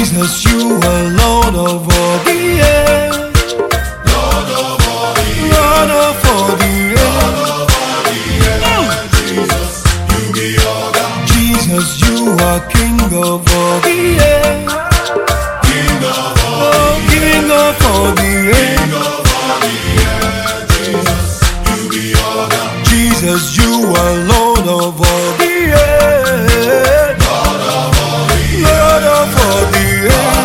Jesus, you are Lord of all the earth. Lord of all the earth. Lord of all the Lord earth. of all the earth. Jesus, you be all God. Jesus, you are King of all the earth. King of all Oh, King of all the earth. King of all the earth. Jesus, you be all God. Jesus, you are Lord of all the earth. Lord of all the Lord of all the earth.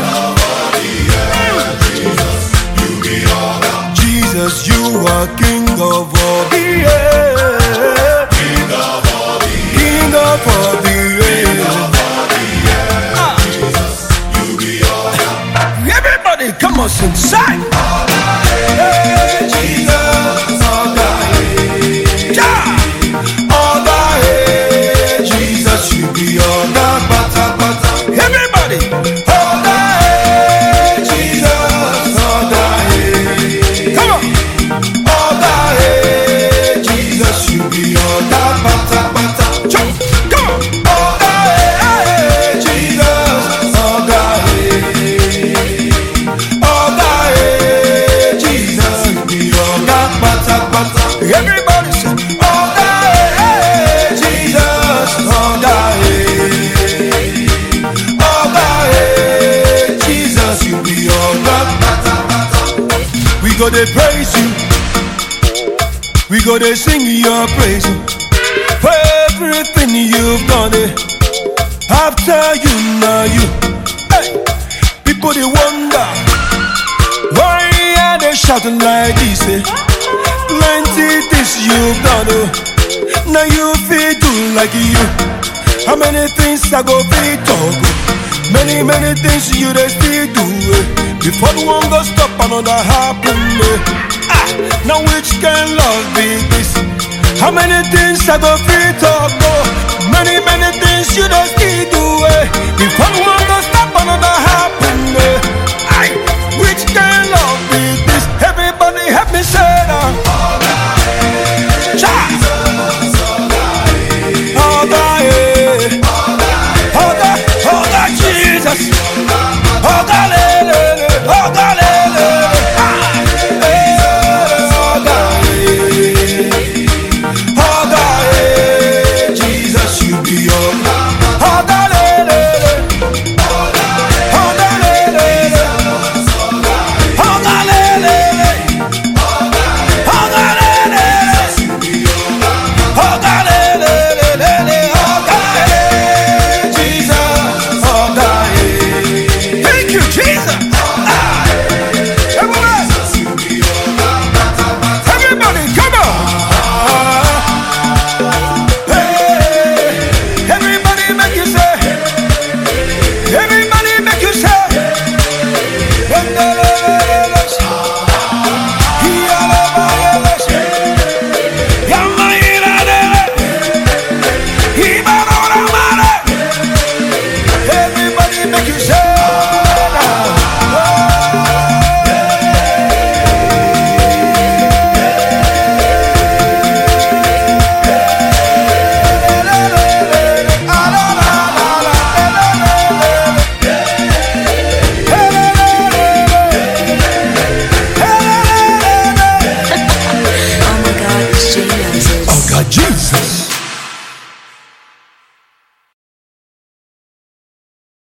Jesus, you be all God. Jesus, you are King of all the earth. King of all the King of all the earth. Jesus, you be all God. Everybody, come on, sing side. Hey, Jesus, all that. Yeah. All that, hey, Jesus, you be all that. Bata, bata. Everybody, all that, hey, Jesus, all that, hey. Come on. All that, hey, Jesus, you be all that. Bata, bata. Jump. Come on. All that, hey, Jesus, all that, hey. All that, hey, Jesus, you be all that. Bata, bata. Everybody say, all that, hey, Jesus, all that, hey. All that, hey, Jesus, you be all that. Bata, bata. We go to praise you. We go to sing your praise for everything you've done. After you, now you. Hey, people they wonder why are they shouting like this? Plenty things you've done. Now you feel do like you. How many things I go feel talk? Many things you they still do. Before the one go stop, another happen. Now which can love be this? How many things I go feel talk? Many things you don't still do. Before the one go stop, another happen. Which can love be this? Everybody help me say that. All that,